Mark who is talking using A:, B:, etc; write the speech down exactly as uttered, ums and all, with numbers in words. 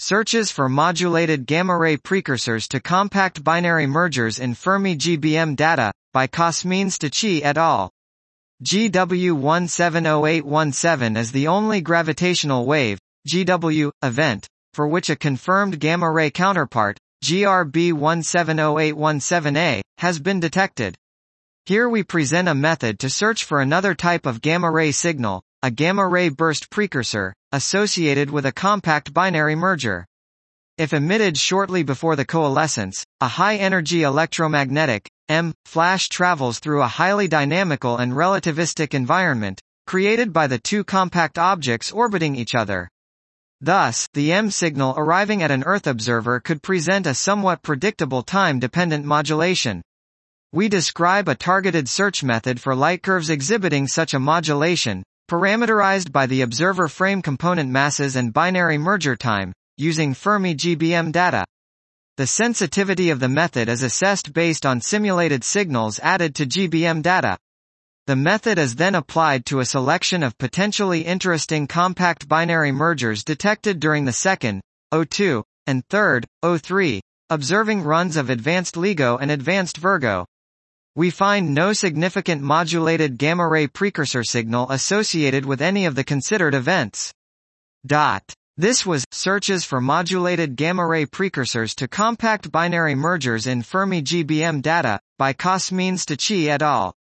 A: Searches for modulated gamma-ray precursors to compact binary mergers in Fermi G B M data, by Kosmin-Stachey et al. G W one seven zero eight one seven is the only gravitational wave, G W, event, for which a confirmed gamma-ray counterpart, G R B one seven zero eight one seven A, has been detected. Here we present a method to search for another type of gamma-ray signal, a gamma-ray burst precursor, associated with a compact binary merger. If emitted shortly before the coalescence, a high-energy electromagnetic, M, flash travels through a highly dynamical and relativistic environment, created by the two compact objects orbiting each other. Thus, the M signal arriving at an Earth observer could present a somewhat predictable time-dependent modulation. We describe a targeted search method for light curves exhibiting such a modulation, parameterized by the observer frame component masses and binary merger time, using Fermi G B M data. The sensitivity of the method is assessed based on simulated signals added to G B M data. The method is then applied to a selection of potentially interesting compact binary mergers detected during the second, O two, and third, O three, observing runs of Advanced LIGO and Advanced Virgo. We find no significant modulated gamma-ray precursor signal associated with any of the considered events. Dot. This was Searches for Modulated Gamma-Ray Precursors to Compact Binary Mergers in Fermi G B M Data, by Kosmin-Stachey et al.